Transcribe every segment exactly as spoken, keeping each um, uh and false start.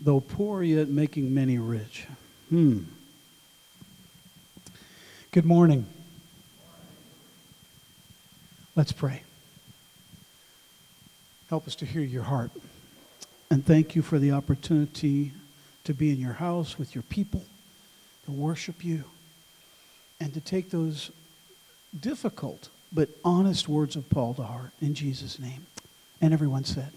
though poor yet making many rich. Hmm. Good morning. Let's pray. Help us to hear your heart. And thank you for the opportunity to be in your house with your people, to worship you, and to take those difficult but honest words of Paul to heart. In Jesus' name. And everyone said,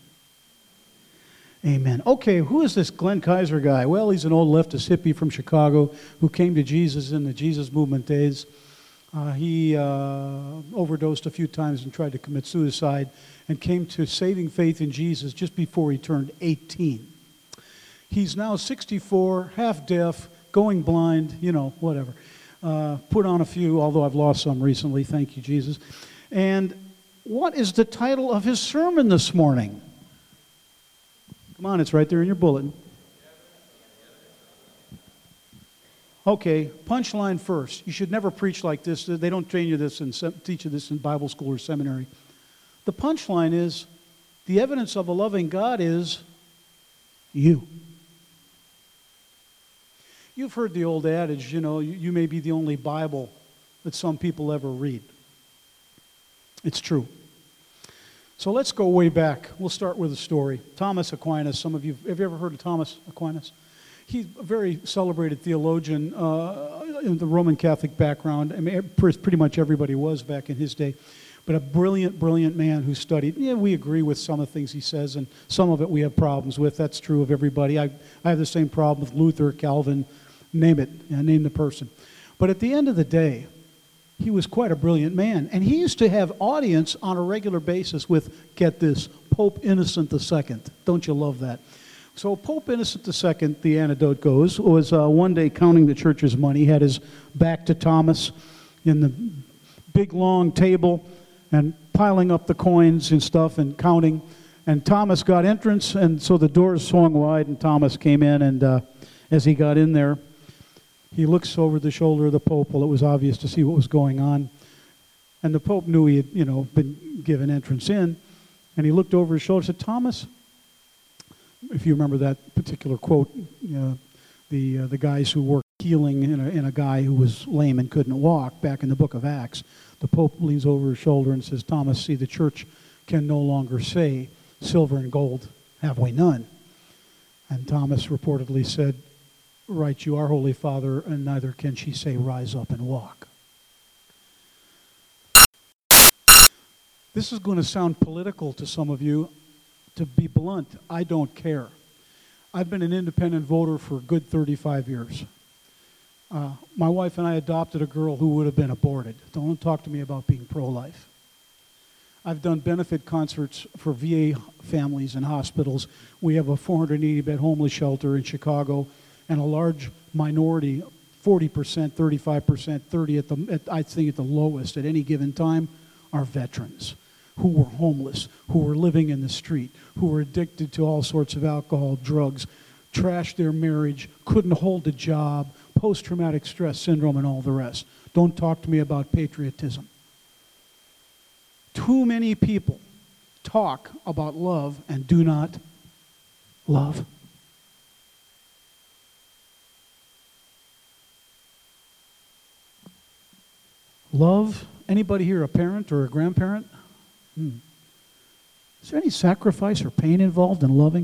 amen. Okay, who is this Glenn Kaiser guy? Well, he's an old leftist hippie from Chicago who came to Jesus in the Jesus movement days. Uh, he uh, overdosed a few times and tried to commit suicide and came to saving faith in Jesus just before he turned eighteen. He's now sixty-four, half deaf, going blind, you know, whatever. Uh, put on a few, although I've lost some recently, thank you, Jesus. And what is the title of his sermon this morning? Come on, it's right there in your bulletin. Okay, punchline first. You should never preach like this. They don't train you this and teach you this in Bible school or seminary. The punchline is, the evidence of a loving God is you. You've heard the old adage, you know, you, you may be the only Bible that some people ever read. It's true. So let's go way back. We'll start with a story. Thomas Aquinas. Some of you, have you ever heard of Thomas Aquinas? He's a very celebrated theologian uh, in the Roman Catholic background. I mean, pretty much everybody was back in his day. But a brilliant, brilliant man who studied. Yeah, we agree with some of the things he says, and some of it we have problems with. That's true of everybody. I, I have the same problem with Luther, Calvin, name it, yeah, name the person. But at the end of the day, he was quite a brilliant man. And he used to have audience on a regular basis with, get this, Pope Innocent the Second. Don't you love that? So Pope Innocent the Second, the anecdote goes, was uh, one day counting the church's money, had his back to Thomas in the big long table and piling up the coins and stuff and counting. And Thomas got entrance, and so the doors swung wide, and Thomas came in, and uh, as he got in there, he looks over the shoulder of the Pope. Well, it was obvious to see what was going on. And the Pope knew he had, you know, been given entrance in, and he looked over his shoulder and said, Thomas, if you remember that particular quote, you know, the uh, the guys who worked healing in a, in a guy who was lame and couldn't walk back in the book of Acts, the Pope leans over his shoulder and says, Thomas, see, the church can no longer say, silver and gold have we none. And Thomas reportedly said, right, you are, Holy Father, and neither can she say, rise up and walk. This is going to sound political to some of you. To be blunt, I don't care. I've been an independent voter for a good thirty-five years. Uh, my wife and I adopted a girl who would have been aborted. Don't talk to me about being pro-life. I've done benefit concerts for V A families and hospitals. We have a four hundred eighty bed homeless shelter in Chicago, and a large minority, forty percent, thirty-five percent, thirty at the, at, I think at the lowest at any given time, are veterans who were homeless, who were living in the street, who were addicted to all sorts of alcohol, drugs, trashed their marriage, couldn't hold a job, post-traumatic stress syndrome, and all the rest. Don't talk to me about patriotism. Too many people talk about love and do not love. Love, anybody here a parent or a grandparent? Hmm. Is there any sacrifice or pain involved in loving?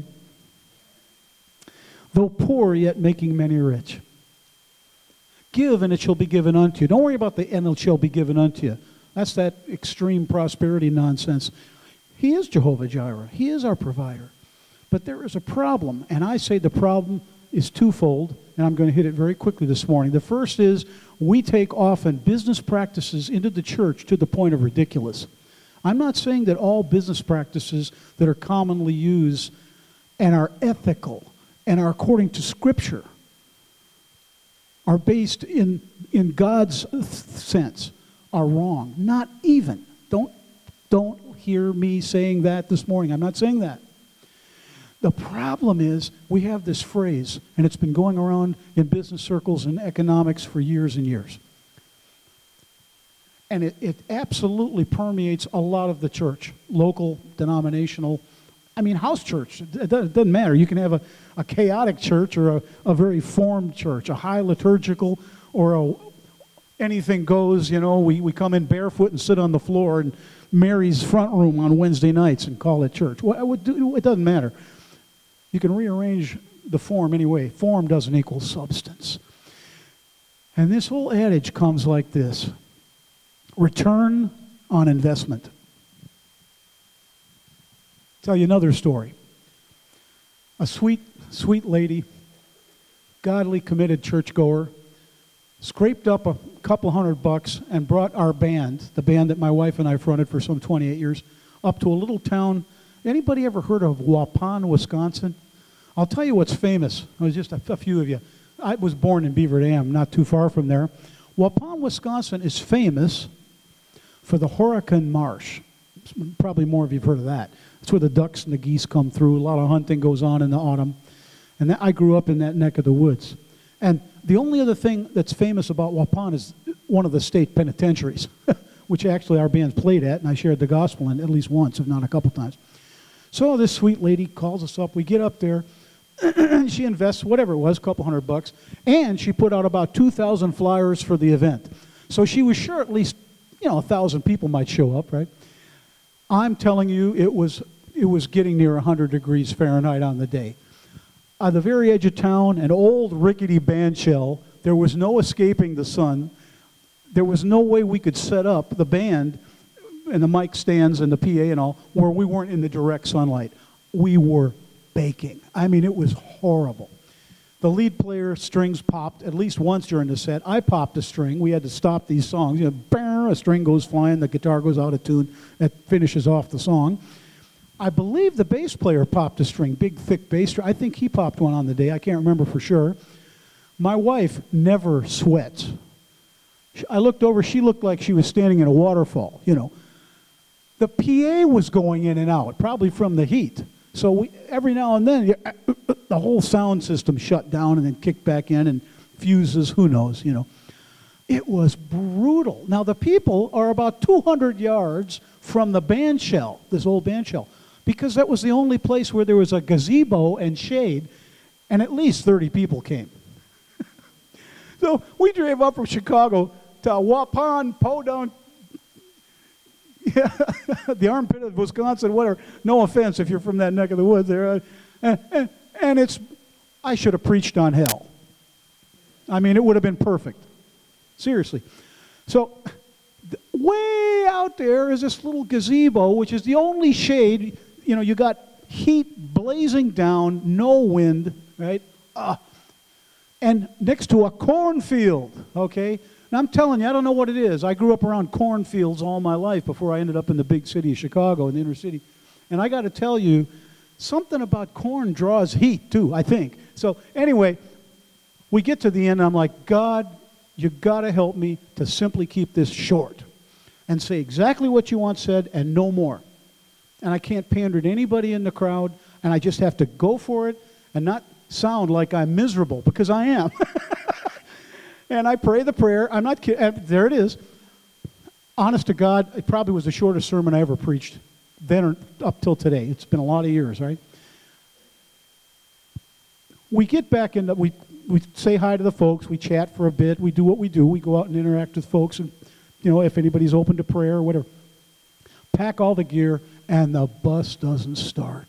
Though poor, yet making many rich. Give, and it shall be given unto you. Don't worry about the and it shall be given unto you. That's that extreme prosperity nonsense. He is Jehovah Jireh. He is our provider. But there is a problem, and I say the problem is twofold, and I'm going to hit it very quickly this morning. The first is we take often business practices into the church to the point of ridiculous. I'm not saying that all business practices that are commonly used and are ethical and are according to Scripture are based in, in God's sense are wrong. Not even. Don't, don't hear me saying that this morning. I'm not saying that. The problem is we have this phrase, and it's been going around in business circles and economics for years and years. And it, it absolutely permeates a lot of the church, local, denominational, I mean, house church, it doesn't matter. You can have a, a chaotic church or a, a very formed church, a high liturgical or a anything goes, you know, we, we come in barefoot and sit on the floor in Mary's front room on Wednesday nights and call it church. Well, it doesn't matter. You can rearrange the form anyway. Form doesn't equal substance. And this whole adage comes like this: return on investment. Tell you another story. A sweet, sweet lady, godly, committed churchgoer, scraped up a couple hundred bucks and brought our band, the band that my wife and I fronted for some twenty-eight years, up to a little town. Anybody ever heard of Waupun, Wisconsin? I'll tell you what's famous. It was just a, a few of you. I was born in Beaver Dam, not too far from there. Waupun, Wisconsin is famous for the Horicon Marsh. Probably more of you have heard of that. That's where the ducks and the geese come through. A lot of hunting goes on in the autumn. And that, I grew up in that neck of the woods. And the only other thing that's famous about Waupun is one of the state penitentiaries, which actually our band played at, and I shared the gospel in at least once, if not a couple times. So this sweet lady calls us up. We get up there. She invests whatever it was, a couple hundred bucks, and she put out about two thousand flyers for the event. So she was sure at least, you know, a thousand people might show up, right? I'm telling you, it was it was getting near one hundred degrees Fahrenheit on the day. On the very edge of town, an old rickety band shell. There was no escaping the sun. There was no way we could set up the band and the mic stands and the P A and all where we weren't in the direct sunlight. We were baking. I mean, it was horrible. The lead player strings popped at least once during the set. I popped a string. We had to stop these songs. You know, bang, a string goes flying, the guitar goes out of tune. That finishes off the song. I believe the bass player popped a string, big, thick bass string. I think he popped one on the day. I can't remember for sure. My wife never sweats. I looked over. She looked like she was standing in a waterfall, you know. The P A was going in and out, probably from the heat. So we, every now and then, the whole sound system shut down and then kicked back in, and fuses, who knows, you know. It was brutal. Now, the people are about two hundred yards from the band shell, this old band shell, because that was the only place where there was a gazebo and shade, and at least thirty people came. So we drove up from Chicago to Waupun, Podunk, yeah, the armpit of Wisconsin, whatever. No offense if you're from that neck of the woods there. And, and, and it's, I should have preached on hell. I mean, it would have been perfect. Seriously. So way out there is this little gazebo, which is the only shade. You know, you got heat blazing down, no wind, right? Uh, and next to a cornfield, okay? And I'm telling you, I don't know what it is. I grew up around cornfields all my life before I ended up in the big city of Chicago, in the inner city. And I got to tell you, something about corn draws heat, too, I think. So anyway, we get to the end, and I'm like, God, you got to help me to simply keep this short and say exactly what you want said and no more. And I can't pander to anybody in the crowd, and I just have to go for it and not sound like I'm miserable, because I am. And I pray the prayer. I'm not kidding. There it is. Honest to God, it probably was the shortest sermon I ever preached, then or up till today. It's been a lot of years, right? We get back in, the, we, we say hi to the folks. We chat for a bit. We do what we do. We go out and interact with folks, and, you know, if anybody's open to prayer or whatever. Pack all the gear, and the bus doesn't start.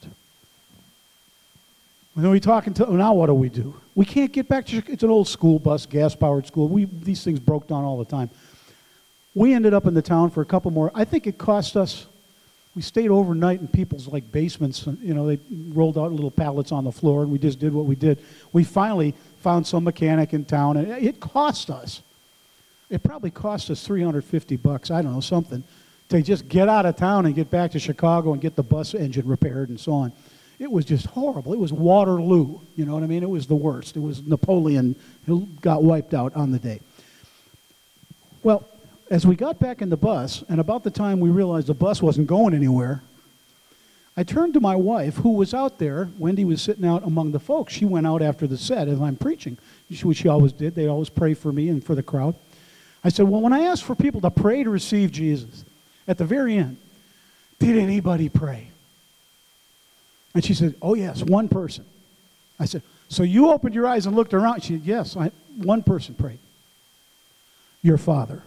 And then we talking to, now what do we do? We can't get back to, it's an old school bus, gas-powered school. We, these things broke down all the time. We ended up in the town for a couple more. I think it cost us, we stayed overnight in people's like basements. You know, they rolled out little pallets on the floor, and we just did what we did. We finally found some mechanic in town, and it cost us. It probably cost us three hundred fifty bucks, I don't know, something, to just get out of town and get back to Chicago and get the bus engine repaired and so on. It was just horrible. It was Waterloo, you know what I mean? It was the worst. It was Napoleon who got wiped out on the day. Well, as we got back in the bus, and about the time we realized the bus wasn't going anywhere, I turned to my wife, who was out there. Wendy was sitting out among the folks. She went out after the set as I'm preaching, which she always did. They always pray for me and for the crowd. I said, well, when I asked for people to pray to receive Jesus, at the very end, did anybody pray? And she said, oh, yes, one person. I said, so you opened your eyes and looked around? She said, yes, I, one person prayed. Your father.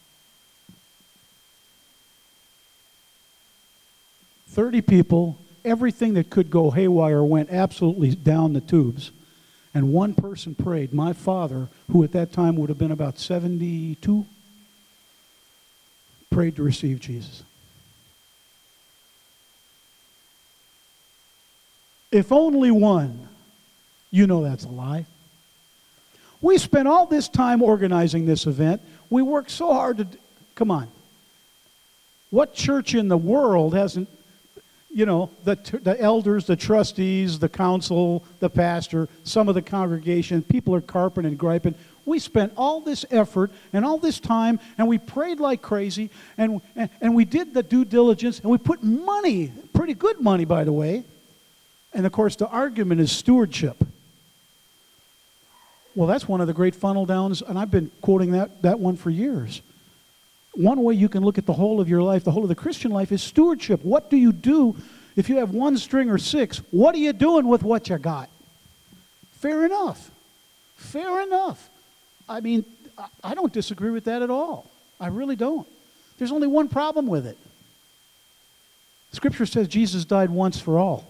thirty people, everything that could go haywire went absolutely down the tubes. And one person prayed. My father, who at that time would have been about seventy-two, prayed to receive Jesus. If only one, you know that's a lie. We spent all this time organizing this event. We worked so hard to, come on. What church in the world hasn't, you know, the, the elders, the trustees, the council, the pastor, some of the congregation, people are carping and griping. We spent all this effort and all this time, and we prayed like crazy, and, and, and we did the due diligence, and we put money, pretty good money, by the way. And, of course, the argument is stewardship. Well, that's one of the great funnel downs, and I've been quoting that, that one for years. One way you can look at the whole of your life, the whole of the Christian life, is stewardship. What do you do if you have one string or six? What are you doing with what you got? Fair enough. Fair enough. I mean, I don't disagree with that at all. I really don't. There's only one problem with it. Scripture says Jesus died once for all.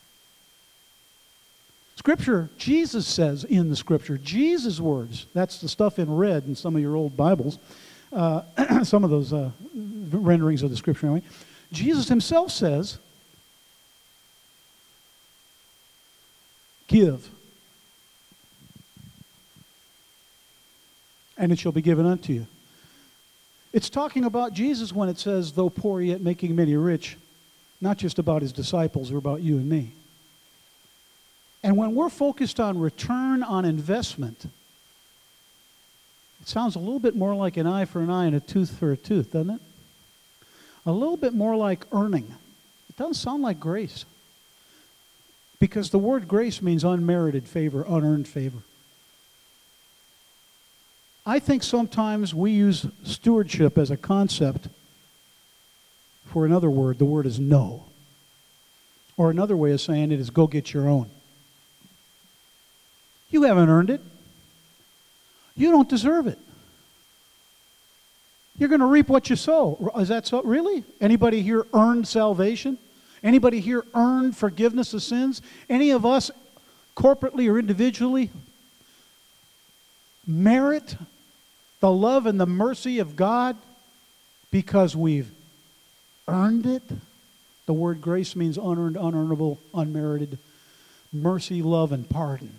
Scripture, Jesus says in the Scripture, Jesus' words, that's the stuff in red in some of your old Bibles, uh, some of those uh, renderings of the Scripture anyway. Jesus himself says, give, and it shall be given unto you. It's talking about Jesus when it says, though poor yet making many rich, not just about his disciples or about you and me. And when we're focused on return on investment, it sounds a little bit more like an eye for an eye and a tooth for a tooth, doesn't it? A little bit more like earning. It doesn't sound like grace. Because the word grace means unmerited favor, unearned favor. I think sometimes we use stewardship as a concept for another word. The word is no. Or another way of saying it is go get your own. You haven't earned it. You don't deserve it. You're going to reap what you sow. Is that so? Really? Anybody here earned salvation? Anybody here earned forgiveness of sins? Any of us, corporately or individually, merit the love and the mercy of God because we've earned it? The word grace means unearned, unearnable, unmerited. Mercy, love, and pardon.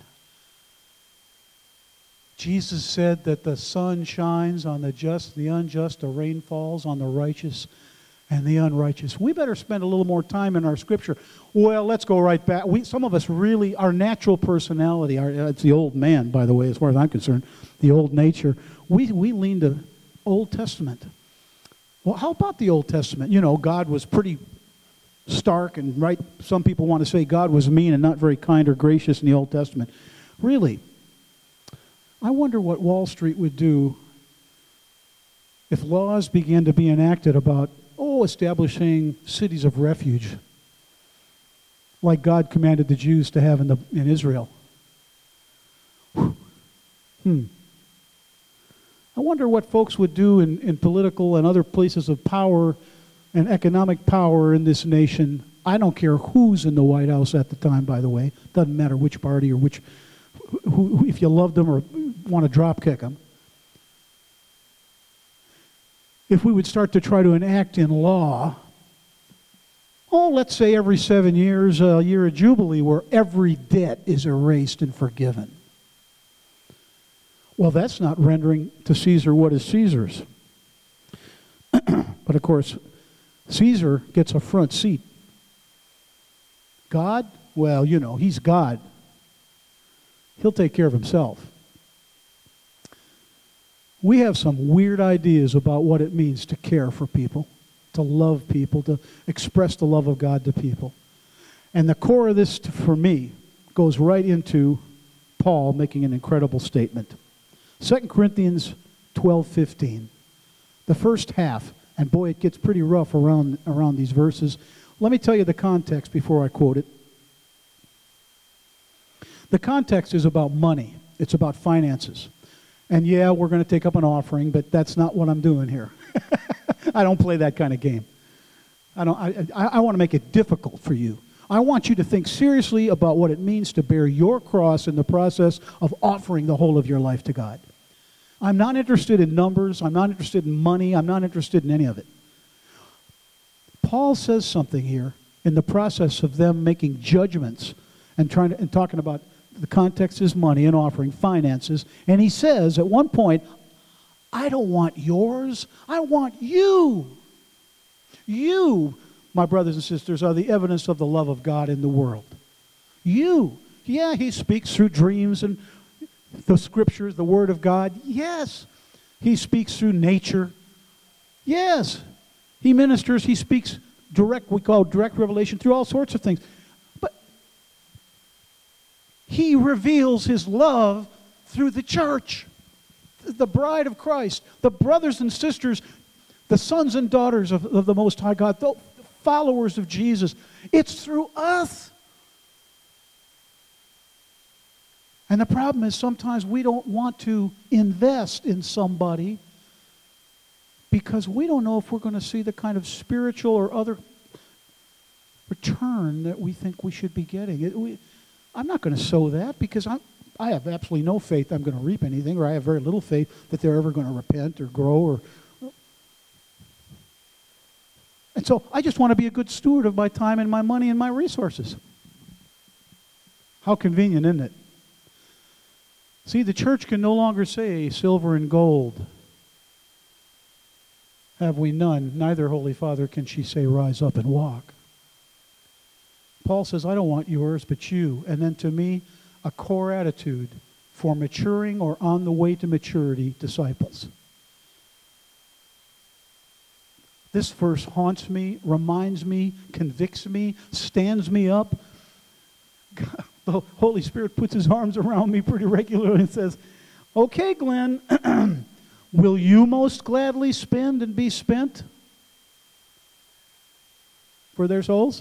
Jesus said that the sun shines on the just, the unjust, the rain falls on the righteous and the unrighteous. We better spend a little more time in our Scripture. Well, let's go right back. We, some of us really, our natural personality, our, it's the old man, by the way, as far as I'm concerned, the old nature, we, we lean to Old Testament. Well, how about the Old Testament? You know, God was pretty stark and right. Some people want to say God was mean and not very kind or gracious in the Old Testament. Really? I wonder what Wall Street would do if laws began to be enacted about, oh, establishing cities of refuge, like God commanded the Jews to have in, the, in Israel. Hmm. I wonder what folks would do in, in political and other places of power and economic power in this nation. I don't care who's in the White House at the time, by the way. Doesn't matter which party or which, who, who, if you love them or want to drop kick them. If we would start to try to enact in law, oh, let's say every seven years, a year of Jubilee where every debt is erased and forgiven. Well, that's not rendering to Caesar what is Caesar's. But of course, Caesar gets a front seat. God, well, you know, he's God. He'll take care of himself. We have some weird ideas about what it means to care for people, to love people, to express the love of God to people. And the core of this, for me, goes right into Paul making an incredible statement. Second Corinthians twelve fifteen. The first half, and boy, it gets pretty rough around, around these verses. Let me tell you the context before I quote it. The context is about money. It's about finances. And yeah, we're going to take up an offering, but that's not what I'm doing here. I don't play that kind of game. I don't. I, I, I want to make it difficult for you. I want you to think seriously about what it means to bear your cross in the process of offering the whole of your life to God. I'm not interested in numbers. I'm not interested in money. I'm not interested in any of it. Paul says something here in the process of them making judgments and trying to, and talking about the context is money and offering, finances. And he says at one point, I don't want yours. I want you. You, my brothers and sisters, are the evidence of the love of God in the world. You. Yeah, he speaks through dreams and the scriptures, the word of God. Yes. He speaks through nature. Yes. He ministers, he speaks direct, we call direct revelation, through all sorts of things. But he reveals his love through the church, the bride of Christ, the brothers and sisters, the sons and daughters of, of the Most High God, the followers of Jesus. It's through us. And the problem is sometimes we don't want to invest in somebody because we don't know if we're going to see the kind of spiritual or other return that we think we should be getting. It, we, I'm not going to sow that because I'm, I have absolutely no faith I'm going to reap anything, or I have very little faith that they're ever going to repent or grow. Or, and so I just want to be a good steward of my time and my money and my resources. How convenient, isn't it? See, the church can no longer say, silver and gold have we none. Neither, Holy Father, can she say, rise up and walk. Paul says, I don't want yours, but you. And then to me, a core attitude for maturing or on the way to maturity disciples. This verse haunts me, reminds me, convicts me, stands me up. God, the Holy Spirit puts his arms around me pretty regularly and says, okay, Glenn, will you most gladly spend and be spent for their souls?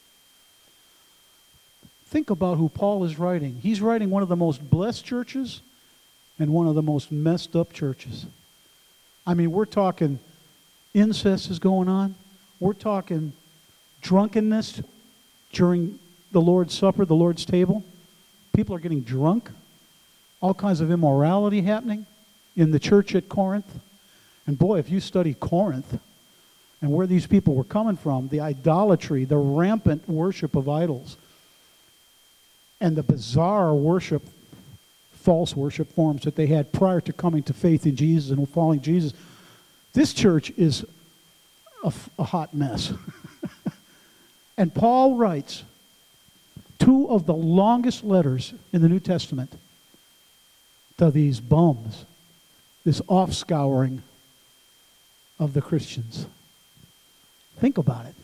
Think about who Paul is writing. He's writing one of the most blessed churches and one of the most messed up churches. I mean, we're talking incest is going on. We're talking drunkenness during the Lord's Supper, the Lord's table. People are getting drunk. All kinds of immorality happening in the church at Corinth. And boy, if you study Corinth and where these people were coming from, the idolatry, the rampant worship of idols, and the bizarre worship, false worship forms that they had prior to coming to faith in Jesus and following Jesus, this church is a, a hot mess. And Paul writes two of the longest letters in the New Testament to these bums, this offscouring of the Christians. Think about it.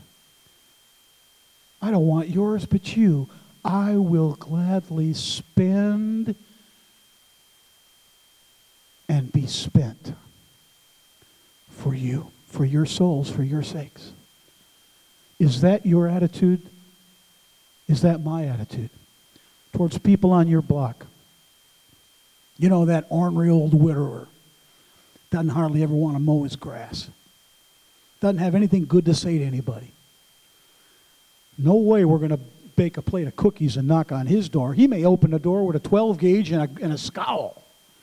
I don't want yours but you. I will gladly spend and be spent for you, for your souls, for your sakes. Is that your attitude? Is that my attitude towards people on your block? You know, that ornery old widower doesn't hardly ever want to mow his grass. Doesn't have anything good to say to anybody. No way we're going to bake a plate of cookies and knock on his door. He may open the door with a twelve gauge and a, and a scowl.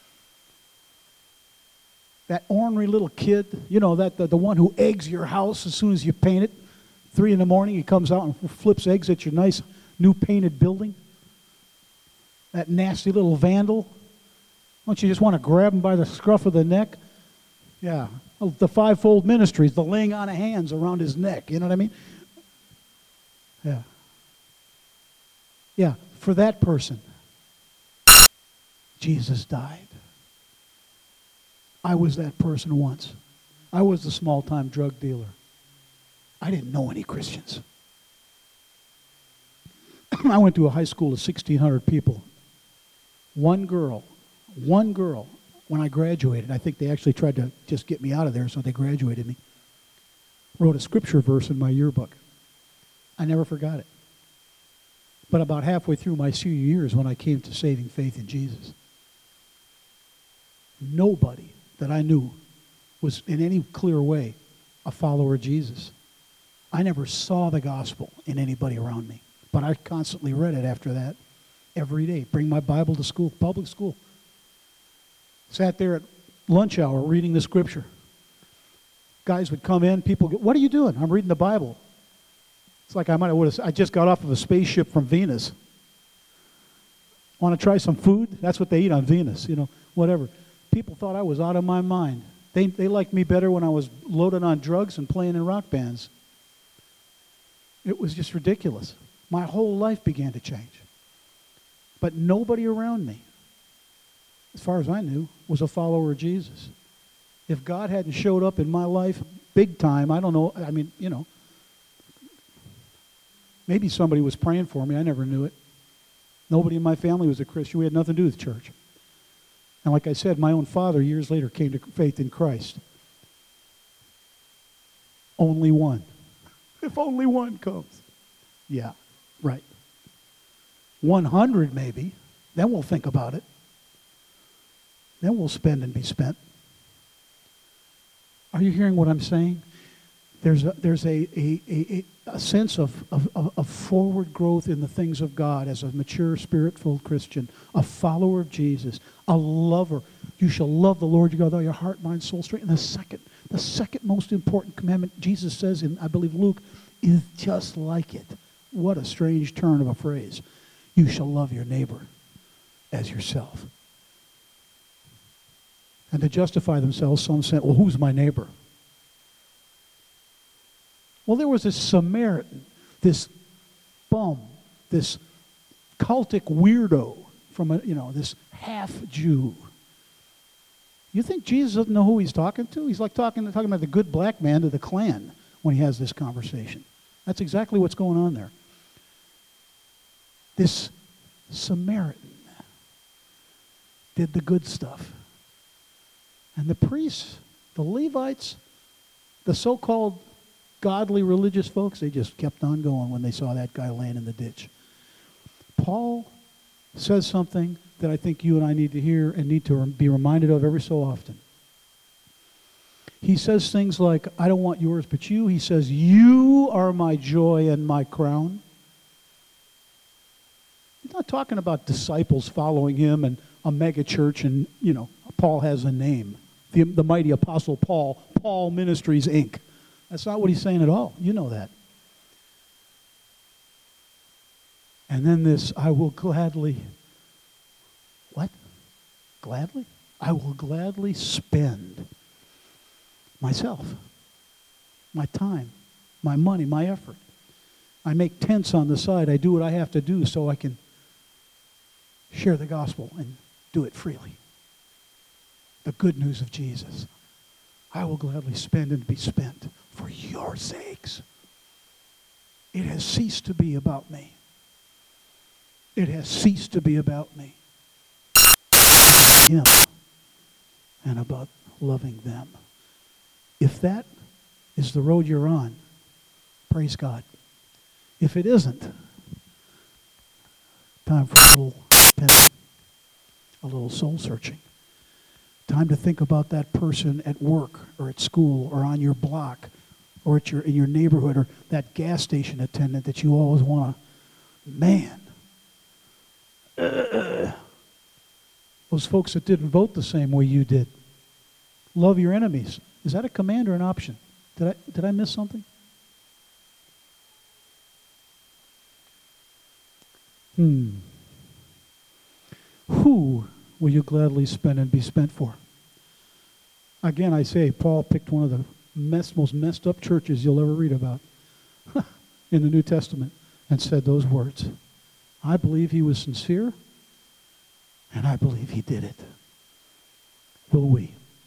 That ornery little kid, you know, that the, the one who eggs your house as soon as you paint it. Three in the morning, he comes out and flips eggs at your nice new painted building. That nasty little vandal. Don't you just want to grab him by the scruff of the neck? Yeah. Well, the fivefold ministries, the laying on of hands around his neck. You know what I mean? Yeah. Yeah, for that person, Jesus died. I was that person once. I was the small-time drug dealer. I didn't know any Christians. I went to a high school of sixteen hundred people. One girl, one girl, when I graduated, I think they actually tried to just get me out of there, so they graduated me, wrote a scripture verse in my yearbook. I never forgot it. But about halfway through my senior years when I came to saving faith in Jesus, nobody that I knew was in any clear way a follower of Jesus. I never saw the gospel in anybody around me, but I constantly read it after that every day. Bring my Bible to school, public school. Sat there at lunch hour reading the scripture. Guys would come in, people go, "What are you doing?" "I'm reading the Bible." It's like I might have, I just got off of a spaceship from Venus. Want to try some food? That's what they eat on Venus, you know, whatever. People thought I was out of my mind. They, they liked me better when I was loaded on drugs and playing in rock bands. It was just ridiculous. My whole life began to change. But nobody around me, as far as I knew, was a follower of Jesus. If God hadn't showed up in my life big time, I don't know, I mean, you know, maybe somebody was praying for me. I never knew it. Nobody in my family was a Christian. We had nothing to do with church. And like I said, my own father years later came to faith in Christ. Only one. If only one comes. Yeah, right. one hundred maybe. Then we'll think about it. Then we'll spend and be spent. Are you hearing what I'm saying? There's a, there's a, a, a, a sense of, of, of forward growth in the things of God as a mature, spirit-filled Christian, a follower of Jesus, a lover. You shall love the Lord your God with all your heart, mind, soul, strength. And the second, the second most important commandment, Jesus says in, I believe, Luke, is just like it. What a strange turn of a phrase. You shall love your neighbor as yourself. And to justify themselves, some said, well, who's my neighbor? Well, there was this Samaritan, this bum, this cultic weirdo from a, you know, this half-Jew. You think Jesus doesn't know who he's talking to? He's like talking, talking about the good black man to the Klan when he has this conversation. That's exactly what's going on there. This Samaritan did the good stuff. And the priests, the Levites, the so-called godly religious folks, they just kept on going when they saw that guy laying in the ditch. Paul says something that I think you and I need to hear and need to be reminded of every so often. He says things like, I don't want yours but you. He says, you are my joy and my crown. He's not talking about disciples following him and a mega church and, you know, Paul has a name. The, the mighty apostle Paul, Paul Ministries, Incorporated. That's not what he's saying at all. You know that. And then this, I will gladly, what? Gladly? I will gladly spend myself, my time, my money, my effort. I make tents on the side. I do what I have to do so I can share the gospel and do it freely. The good news of Jesus. I will gladly spend and be spent for your sakes. It has ceased to be about me. It has ceased to be about me. Him and about loving them. If that is the road you're on, praise God. If it isn't, time for a little repenting, a little soul searching. Time to think about that person at work or at school or on your block or at your in your neighborhood or that gas station attendant that you always want to, man. Uh, those folks that didn't vote the same way you did. Love your enemies. Is that a command or an option? Did I did I miss something? Hmm. Who will you gladly spend and be spent for? Again, I say, Paul picked one of the mess, most messed up churches you'll ever read about in the New Testament and said those words. I believe he was sincere, and I believe he did it. Will we?